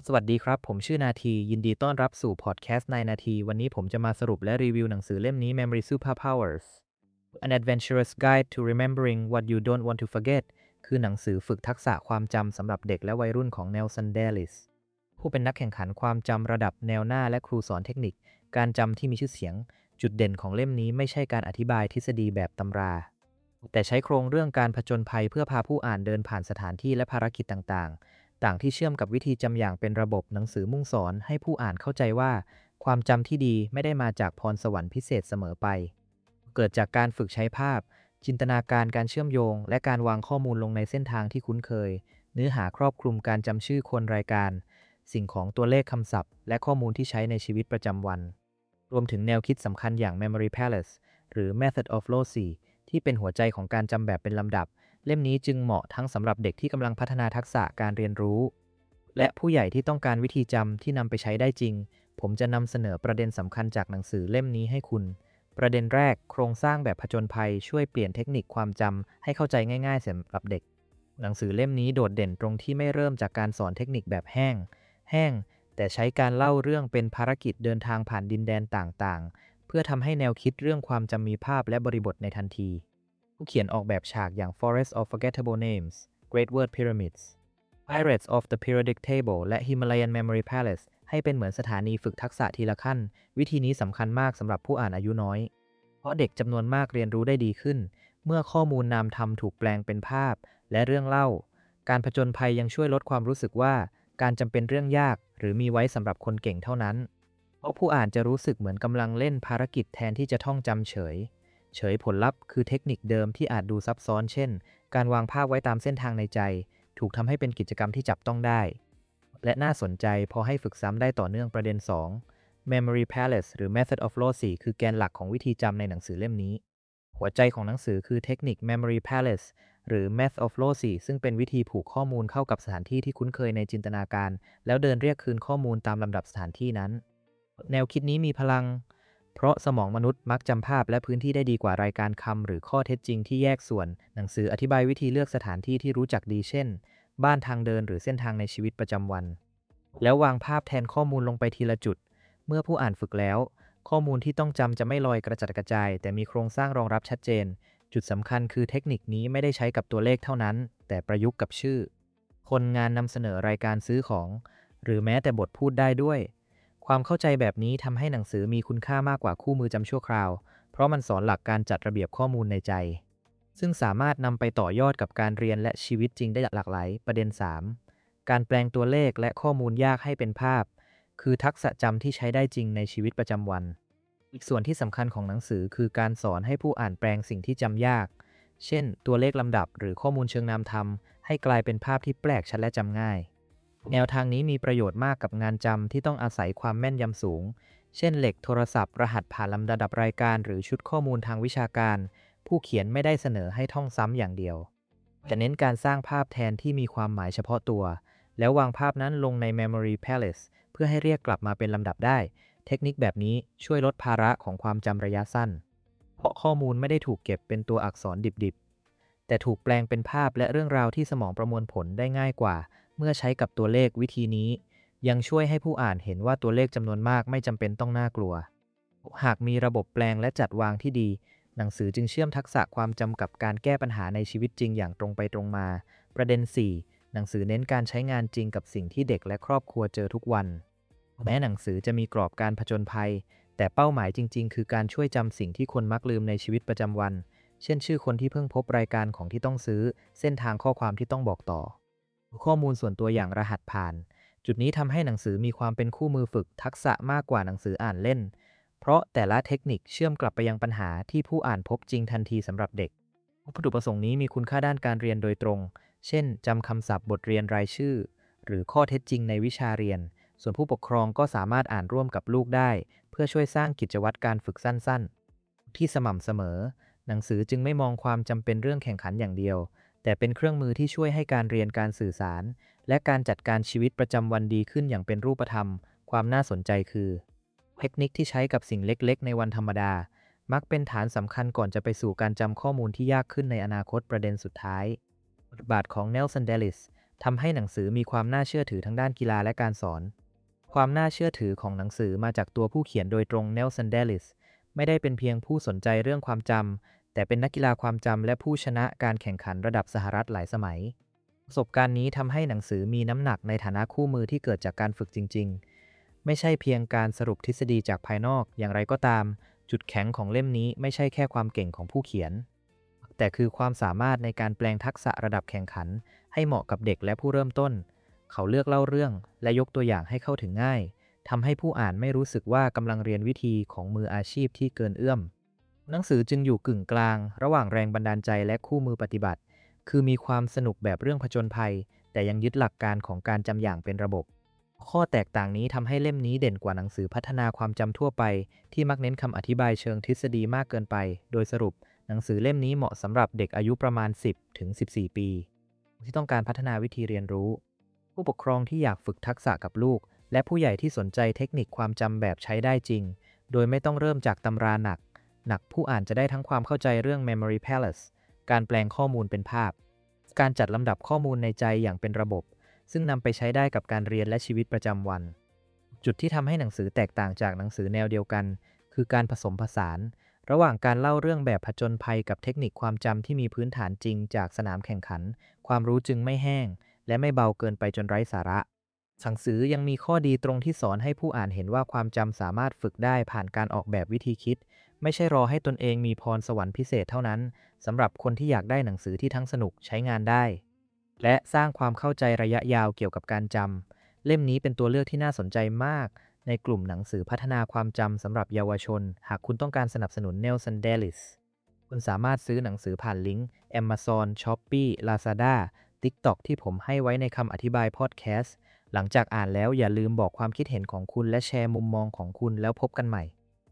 สวัสดีครับผมชื่อนาทียินดีต้อนรับสู่พอดแคสต์นายนาทีวันนี้ผมจะมาสรุปและรีวิวหนังสือเล่มนี้ Memory Superpowers An Adventurous Guide to Remembering What You Don't Want to Forget คือหนังสือฝึกทักษะความจำสำหรับเด็กและวัยรุ่นของ Nelson Dellis ผู้เป็นนักแข่งขันความจำระดับแนวหน้าและครูสอนเทคนิคการจำที่มีชื่อเสียงจุดเด่นของเล่มนี้ไม่ใช่การอธิบายทฤษฎีแบบตำราแต่ใช้โครงเรื่องการผจญภัยเพื่อพาผู้อ่านเดินผ่านสถานที่และภารกิจต่างๆ ต่างที่เชื่อมกับวิธีจำอย่างเป็นระบบหนังสือมุ่งสอนให้ผู้อ่านเข้าใจว่าความจำที่ดีไม่ได้มาจากพรสวรรค์พิเศษเสมอไปเกิดจากการฝึกใช้ภาพจินตนาการการเชื่อมโยงและการวางข้อมูลลงในเส้นทางที่คุ้นเคยเนื้อหาครอบคลุมการจำชื่อคนรายการสิ่งของตัวเลขคำศัพท์และข้อมูลที่ใช้ในชีวิตประจำวันรวมถึงแนวคิดสำคัญอย่าง Memory Palace หรือ Method of Lossy ที่เป็นหัวใจของการจำแบบเป็นลำดับ เล่มนี้จึงเหมาะทั้งสำหรับเด็กที่กำลังพัฒนาทักษะการเรียนรู้และผู้ใหญ่ที่ต้องการวิธีจำที่นำไปใช้ได้จริงผมจะนำเสนอประเด็นสำคัญจากหนังสือเล่มนี้ให้คุณประเด็นแรกโครงสร้างแบบผจญภัยช่วยเปลี่ยนเทคนิคความจำให้เข้าใจง่ายๆสำหรับเด็กหนังสือเล่มนี้โดดเด่นตรงที่ไม่เริ่มจากการสอนเทคนิคแบบแห้งแต่ใช้การเล่าเรื่องเป็นภารกิจเดินทางผ่านดินแดนต่างๆเพื่อทำให้แนวคิดเรื่องความจำมีภาพและบริบทในทันที ผู้เขียนออกแบบฉากอย่าง Forest of Forgettable Names, Great Word Pyramids, Pirates of the Periodic Table และ Himalayan Memory Palace ให้เป็นเหมือนสถานีฝึกทักษะทีละขั้น วิธีนี้สำคัญมากสำหรับผู้อ่านอายุน้อย เพราะเด็กจำนวนมากเรียนรู้ได้ดีขึ้น เมื่อข้อมูลนามธรรมถูกแปลงเป็นภาพและเรื่องเล่า การผจญภัยยังช่วยลดความรู้สึกว่าการจำเป็นเรื่องยากหรือมีไว้สำหรับคนเก่งเท่านั้น เพราะผู้อ่านจะรู้สึกเหมือนกำลังเล่นภารกิจแทนที่จะท่องจำเฉยผลลัพธ์คือเทคนิคเดิมที่อาจดูซับซ้อนเช่น การวางภาพไว้ตามเส้นทางในใจ ถูกทำให้เป็นกิจกรรมที่จับต้องได้ และน่าสนใจพอให้ฝึกซ้ำได้ต่อเนื่องประเด็น 2 Memory Palace หรือ Method of Lossy คือแกนหลักของวิธีจำในหนังสือเล่มนี้ หัวใจของหนังสือคือเทคนิค Memory Palace หรือ Method of Lossy ซึ่งเป็นวิธีผูกข้อมูลเข้ากับสถานที่ที่คุ้นเคยในจินตนาการ แล้วเดินเรียกคืนข้อมูลตามลำดับสถานที่นั้น แนวคิดนี้มีพลัง เพราะสมองมนุษย์มักจำภาพและพื้นที่ได้ดีกว่ารายการคำหรือข้อเท็จจริงที่แยกส่วน หนังสืออธิบายวิธีเลือกสถานที่ที่รู้จักดีเช่น บ้านทางเดินหรือเส้นทางในชีวิตประจำวัน แล้ววางภาพแทนข้อมูลลงไปทีละจุด เมื่อผู้อ่านฝึกแล้ว ข้อมูลที่ต้องจำจะไม่ลอยกระจัดกระจาย แต่มีโครงสร้างรองรับชัดเจน จุดสำคัญคือเทคนิคนี้ไม่ได้ใช้กับตัวเลขเท่านั้น แต่ประยุกต์กับชื่อ คนงานนำเสนอรายการซื้อของ หรือแม้แต่บทพูดได้ด้วย ความเข้าใจแบบนี้ทำให้หนังสือมีคุณค่ามากกว่าคู่มือจำชั่วคราว เพราะมันสอนหลักการจัดระเบียบข้อมูลในใจ ซึ่งสามารถนำไปต่อยอดกับการเรียนและชีวิตจริงได้หลากหลายประเด็น 3 การแปลงตัวเลขและข้อมูลยากให้เป็นภาพ คือทักษะจำที่ใช้ได้จริงในชีวิตประจำวัน อีกส่วนที่สำคัญของหนังสือคือการสอนให้ผู้อ่านแปลงสิ่งที่จำยาก เช่น ตัวเลขลำดับหรือข้อมูลเชิงนามธรรมให้กลายเป็นภาพที่แปลกชัดและจำง่าย แนวทางนี้มีประโยชน์มากกับงานจำที่ต้องอาศัยความแม่นยำสูง เช่นเหล็กโทรศัพท์รหัสผ่านลำดับรายการหรือชุดข้อมูลทางวิชาการ ผู้เขียนไม่ได้เสนอให้ท่องซ้ำอย่างเดียวแต่เน้นการสร้างภาพแทนที่มีความหมายเฉพาะตัว แล้ววางภาพนั้นลงใน Memory Palace เพื่อให้เรียกกลับมาเป็นลำดับได้ เทคนิคแบบนี้ช่วยลดภาระของความจำระยะสั้น เพราะข้อมูลไม่ได้ถูกเก็บเป็นตัวอักษรดิบๆ แต่ถูกแปลงเป็นภาพและเรื่องราวที่สมองประมวลผลได้ง่ายกว่า เมื่อใช้กับตัวเลขวิธีนี้ ยังช่วยให้ผู้อ่านเห็นว่าตัวเลขจำนวนมากไม่จำเป็นต้องน่ากลัว หากมีระบบแปลงและจัดวางที่ดี หนังสือจึงเชื่อมทักษะความจำกับการแก้ปัญหาในชีวิตจริงอย่างตรงไปตรงมา ประเด็น 4 หนังสือเน้นการใช้งานจริงกับสิ่งที่เด็กและครอบครัวเจอทุกวัน แม้หนังสือจะมีกรอบการผจญภัย แต่เป้าหมายจริงๆคือการช่วยจำสิ่งที่คนมักลืมในชีวิตประจำวัน เช่นชื่อคนที่เพิ่งพบรายการของที่ต้องซื้อ เส้นทางข้อความที่ต้องบอกต่อ ข้อมูลส่วนตัวอย่างรหัสผ่าน จุดนี้ทำให้หนังสือมีความเป็นคู่มือฝึกทักษะมากกว่าหนังสืออ่านเล่น เพราะแต่ละเทคนิคเชื่อมกลับไปยังปัญหาที่ผู้อ่านพบจริงทันทีสำหรับเด็กวัตถุประสงค์นี้มีคุณค่าด้านการเรียนโดยตรง เช่นจำคำศัพท์บทเรียนรายชื่อ หรือข้อเท็จจริงในวิชาเรียน ส่วนผู้ปกครองก็สามารถอ่านร่วมกับลูกได้ เพื่อช่วยสร้างกิจวัตรการฝึกสั้นๆที่สม่ำเสมอ หนังสือจึงไม่มองความจำเป็นเรื่องแข่งขันอย่างเดียว แต่เป็นเครื่องมือที่ช่วยให้การเรียนการสื่อสาร และการจัดการชีวิตประจำวันดีขึ้นอย่างเป็นรูปธรรม ความน่าสนใจคือเทคนิคที่ใช้กับสิ่งเล็กๆในวันธรรมดา มักเป็นฐานสำคัญก่อนจะไปสู่การจำข้อมูลที่ยากขึ้นในอนาคตประเด็นสุดท้ายบทบาทของเนลสันเดลิสทำให้หนังสือมีความน่าเชื่อถือทั้งด้านกีฬาและการสอนความน่าเชื่อถือของหนังสือมาจากตัวผู้เขียนโดยตรงเนลสันเดลิสไม่ได้เป็นเพียงผู้สนใจเรื่องความจำแต่เป็นนักกีฬาความจำและผู้ชนะการแข่งขันระดับสหรัฐหลายสมัยประสบการณ์นี้ทำให้หนังสือมีน้ำหนักในฐานะคู่มือที่เกิดจากการฝึกจริงๆไม่ใช่เพียงการสรุปทฤษฎีจากภายนอกอย่างไรก็ตามจุดแข็งของเล่มนี้ไม่ใช่แค่ความเก่งของผู้เขียนแต่คือความสามารถในการแปลงทักษะระดับแข่งขันให้เหมาะกับเด็กและผู้เริ่มต้นเขาเลือกเล่าเรื่องและยกตัวอย่างให้เข้าถึงง่ายทำให้ผู้อ่านไม่รู้สึกว่ากำลังเรียนวิธีของมืออาชีพที่เกินเอื้อมหนังสือจึงอยู่กึ่งกลางระหว่างแรงบันดาลใจและคู่มือปฏิบัติคือมีความสนุกแบบเรื่องผจญภัยแต่ยังยึดหลักการของการจำอย่างเป็นระบบข้อแตกต่างนี้ทำให้เล่มนี้เด่นกว่าหนังสือพัฒนาความจำทั่วไปที่มักเน้นคำอธิบายเชิงทฤษฎีมากเกินไปโดยสรุปหนังสือเล่มนี้เหมาะสำหรับเด็กอายุประมาณ10ถึง14ปีที่ต้องการพัฒนาวิธีเรียนรู้ผู้ปกครองที่อยากฝึกทักษะกับลูกและผู้ใหญ่ที่สนใจเทคนิคความจำแบบใช้ได้จริงโดยไม่ต้องเริ่มจากตำราหนักผู้อ่านจะได้ทั้งความเข้าใจเรื่อง Memory Palace การแปลงข้อมูลเป็นภาพการจัดลำดับข้อมูลในใจอย่างเป็นระบบซึ่งนำไปใช้ได้กับการเรียนและชีวิตประจำวันจุดที่ทำให้หนังสือแตกต่างจากหนังสือแนวเดียวกันคือการผสมผสานระหว่างการเล่าเรื่องแบบผจญภัยกับเทคนิคความจำที่มีพื้นฐานจริงจากสนามแข่งขันความรู้จึงไม่แห้งและไม่เบาเกินไปจนไร้สาระหนังสือยังมีข้อดีตรงที่สอนให้ผู้อ่านเห็นว่าความจำสามารถฝึกได้ผ่านการออกแบบวิธีคิดไม่ใช่รอให้ตนเองมีพรสวรรค์พิเศษเท่านั้นสำหรับคนที่อยากได้หนังสือที่ทั้งสนุกใช้งานได้และสร้างความเข้าใจระยะยาวเกี่ยวกับการจำเล่มนี้เป็นตัวเลือกที่น่าสนใจมากในกลุ่มหนังสือพัฒนาความจำสำหรับเยาวชนหากคุณต้องการสนับสนุนเนลสันเดลิสคุณสามารถซื้อหนังสือผ่านลิงก์ Amazon, Shopee, Lazada, TikTok ที่ผมให้ไว้ในคำอธิบายพอดแคสต์หลังจากอ่านแล้วอย่าลืมบอกความคิดเห็นของคุณและแชร์มุมมองของคุณแล้วพบกันใหม่